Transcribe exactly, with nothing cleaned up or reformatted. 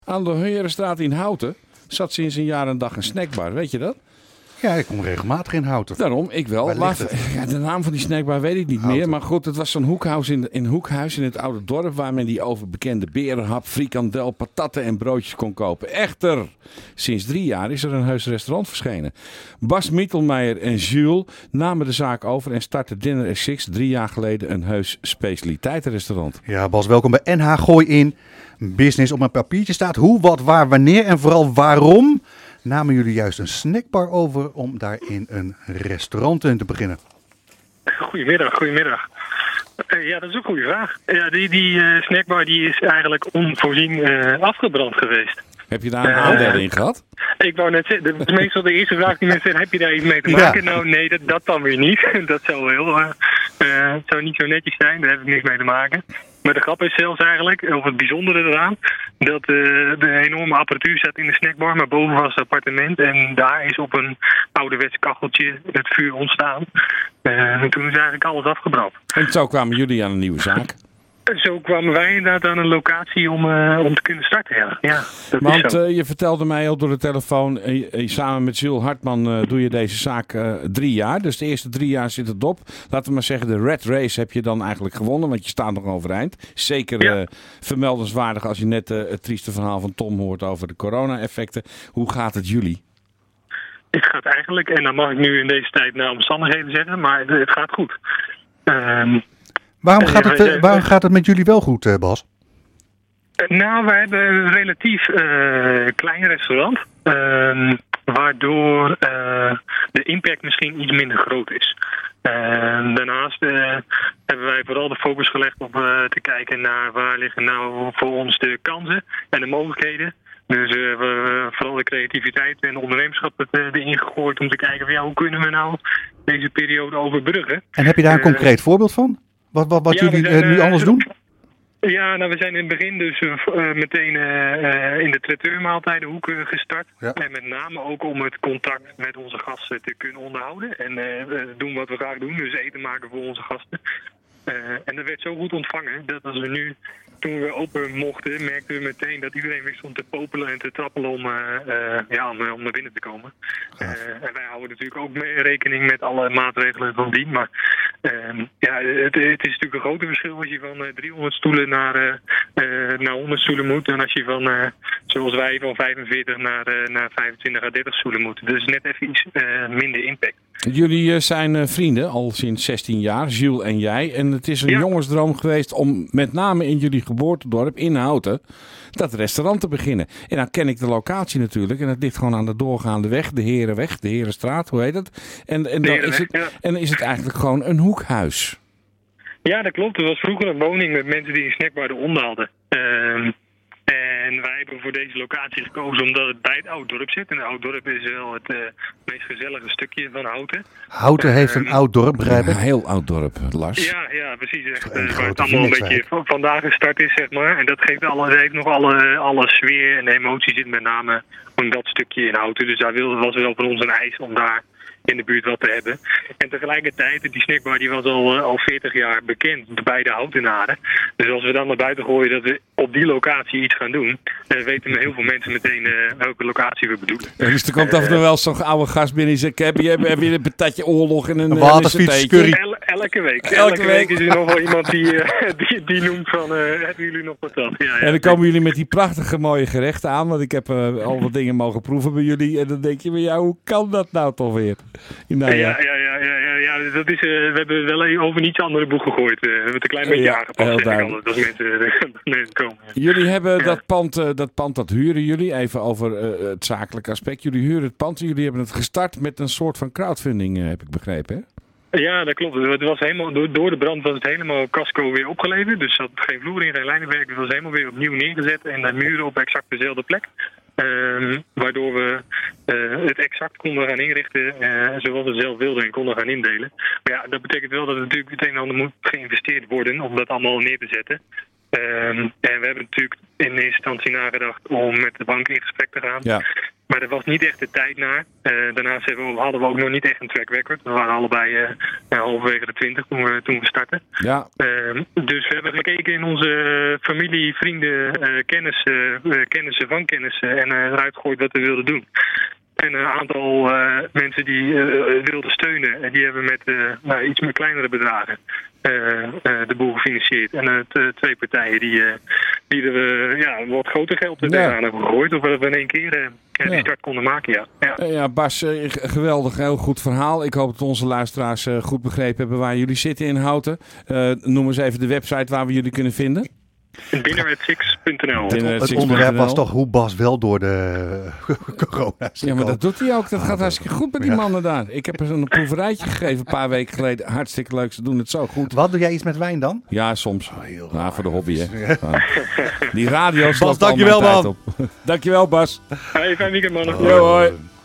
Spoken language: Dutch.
Aan de Herenstraat in Houten zat sinds een jaar en dag een snackbar. Weet je dat? Ja, ik kom regelmatig in Houten. Daarom, ik wel. Waar Maar, ligt het? ja, de naam van die snackbar weet ik niet Houten. meer. Maar goed, het was zo'n hoekhuis in, in Hoekhuis in het oude dorp. Waar men die overbekende berenhap, frikandel, patatten en broodjes kon kopen. Echter, sinds drie jaar is er een heus restaurant verschenen. Bas Mietelmeijer en Jules namen de zaak over en startten Dinner at Six drie jaar geleden een heus specialiteitenrestaurant. Ja, Bas, welkom bij N H Gooi in Business. Op mijn papiertje staat hoe, wat, waar, wanneer en vooral waarom namen jullie juist een snackbar over om daarin een restaurant in te beginnen? Goedemiddag, goedemiddag. Uh, ja, dat is een goede vraag. Ja, die die uh, snackbar die is eigenlijk onvoorzien uh, afgebrand geweest. Heb je daar een aandeel in gehad? Ik wou net zeggen, dat is meestal de eerste vraag die mensen zeggen, heb je daar iets mee te maken? Ja. Nou nee, dat, dat dan weer niet. Dat zou wel heel, uh, uh, zou niet zo netjes zijn, daar heb ik niks mee te maken. Maar de grap is zelfs eigenlijk, of het bijzondere eraan, dat uh, de enorme apparatuur staat in de snackbar, maar boven was het appartement. En daar is op een ouderwets kacheltje het vuur ontstaan. Uh, en toen is eigenlijk alles afgebrand. En zo kwamen jullie aan een nieuwe zaak. Zo kwamen wij inderdaad aan een locatie om, uh, om te kunnen starten. Ja, ja dat Want is zo. Uh, je vertelde mij al door de telefoon, uh, uh, samen met Jules Hartman uh, doe je deze zaak uh, drie jaar. Dus de eerste drie jaar zit het op. Laten we maar zeggen, de Red Race heb je dan eigenlijk gewonnen, want je staat nog overeind. Zeker ja. uh, vermeldenswaardig als je net uh, het trieste verhaal van Tom hoort over de corona-effecten. Hoe gaat het jullie? Het gaat eigenlijk, en dan mag ik nu in deze tijd naar omstandigheden zeggen, maar het gaat goed. Um, Waarom gaat, het, uh, waarom gaat het met jullie wel goed, uh, Bas? Nou, we hebben een relatief uh, klein restaurant. Uh, waardoor uh, de impact misschien iets minder groot is. Uh, daarnaast uh, hebben wij vooral de focus gelegd op uh, te kijken naar waar liggen nou voor ons de kansen en de mogelijkheden. Dus uh, we hebben vooral de creativiteit en de ondernemerschap uh, erin gegooid om te kijken van ja, hoe kunnen we nou deze periode overbruggen. En heb je daar een uh, concreet voorbeeld van? Wat, wat, wat ja, jullie zijn, uh, nu anders uh, doen? Ja, nou we zijn in het begin dus uh, meteen uh, uh, in de traiteurmaaltijdenhoek uh, gestart. Ja. En met name ook om het contact met onze gasten te kunnen onderhouden. En uh, doen wat we graag doen, dus eten maken voor onze gasten. Uh, en dat werd zo goed ontvangen dat als we nu, toen we open mochten, merkten we meteen dat iedereen weer stond te popelen en te trappelen om, uh, uh, ja, om, om naar binnen te komen. Uh, en wij houden natuurlijk ook mee rekening met alle maatregelen van dien. Maar uh, ja, het, het is natuurlijk een groot verschil als je van uh, driehonderd stoelen naar, uh, uh, naar honderd stoelen moet. En als je van, uh, zoals wij, van vijfenveertig naar, uh, naar vijfentwintig à dertig stoelen moet. Dus net even iets uh, minder impact. Jullie uh, zijn uh, vrienden al sinds zestien jaar, Jules en jij. En het is een ja. jongensdroom geweest om met name in jullie geboortedorp in Houten dat restaurant te beginnen. En dan ken ik de locatie natuurlijk. En het ligt gewoon aan de doorgaande weg, de Herenweg, de Herenstraat, hoe heet het? En, en, dan, is het, ja. en dan is het eigenlijk gewoon een hoekhuis. Ja, dat klopt. Er was vroeger een woning met mensen die een snackbar eronder hadden. Uh, En wij hebben voor deze locatie gekozen omdat het bij het Oud-Dorp zit. En het Oud-Dorp is wel het uh, meest gezellige stukje van Houten. Houten uh, heeft een oud dorp, begrijp ik? Een heel oud dorp, Lars. Ja, ja precies. Echt, uh, waar het allemaal een beetje v- vandaag gestart is, zeg maar. En dat geeft alle, dat heeft nog alle, alle sfeer en de emotie zit met name van dat stukje in Houten. Dus daar was wel voor ons een eis om daar in de buurt wat te hebben. En tegelijkertijd, die snackbar die was al, uh, al veertig jaar bekend bij de Houtenaren. Dus als we dan naar buiten gooien dat we op die locatie iets gaan doen, dan weten heel veel mensen meteen uh, welke locatie we bedoelen. Ja, dus er komt uh, af en toe wel zo'n oude gast binnen die zegt, heb je, heb je een patatje oorlog en een, een waterfietscurry? El, elke week. Elke, elke week is er nog wel iemand die, uh, die, die noemt van, uh, hebben jullie nog wat dan? Ja, ja. En dan komen jullie met die prachtige mooie gerechten aan, want ik heb uh, al wat dingen mogen proeven bij jullie. En dan denk je, maar ja, hoe kan dat nou toch weer? Nou, ja. Ja, ja, ja, ja, ja, ja. Dat is, uh, we hebben wel over niets andere boek gegooid. Uh, we hebben het een klein beetje ja, aangepast. Zeg ik altijd, als mensen, uh, mensen komen. Jullie hebben ja. dat, pand, uh, dat pand, dat huren jullie. Even over uh, het zakelijke aspect. Jullie huren het pand. Jullie hebben het gestart met een soort van crowdfunding, uh, heb ik begrepen, hè? Ja, dat klopt. Het was helemaal, door, door de brand was het helemaal casco weer opgeleverd. Dus er zat geen vloer in, geen lijnenwerk. Het was helemaal weer opnieuw neergezet. En de muren op exact dezelfde plek. Um, waardoor we uh, het exact konden gaan inrichten uh, zoals we zelf wilden en konden gaan indelen. Maar ja, dat betekent wel dat er natuurlijk het een en ander moet geïnvesteerd worden om dat allemaal neer te zetten. Um, en we hebben natuurlijk in eerste instantie nagedacht om met de bank in gesprek te gaan. Ja. maar er was niet echt de tijd naar. Uh, daarnaast hebben we, hadden we ook nog niet echt een track record. We waren allebei uh, uh, halverwege de twintig toen we, toen we startten. Ja. Uh, dus we hebben gekeken in onze familie, vrienden, uh, kennissen, uh, kennissen van kennissen en uh, eruit gegooid wat we wilden doen. En een aantal uh, mensen die uh, wilden steunen, en die hebben met uh, nou, iets meer kleinere bedragen uh, uh, de boel gefinancierd. En uh, t- twee partijen die, uh, die er uh, ja, wat groter geld er ja. aan hebben gegooid. Of we in één keer uh, ja. die start konden maken, ja. Ja, ja Bas, uh, geweldig, heel goed verhaal. Ik hoop dat onze luisteraars uh, goed begrepen hebben waar jullie zitten in Houten. Uh, noem eens even de website waar we jullie kunnen vinden. dinner at six punt n l. Het, het onderwerp was toch hoe Bas wel door de corona is. Ja, maar dat doet hij ook. Dat ah, gaat hartstikke goed met die ja. mannen daar. Ik heb er een proeverijtje gegeven een paar weken geleden. Hartstikke leuk, ze doen het zo goed. Wat, doe jij iets met wijn dan? Ja, soms. Oh, heel nou, voor de hobby, hè. Ja. Die radio slaat Bas, dankjewel, man. Op. Dankjewel, Bas. Hey, fijn weekend, mannen. Oh, hoi.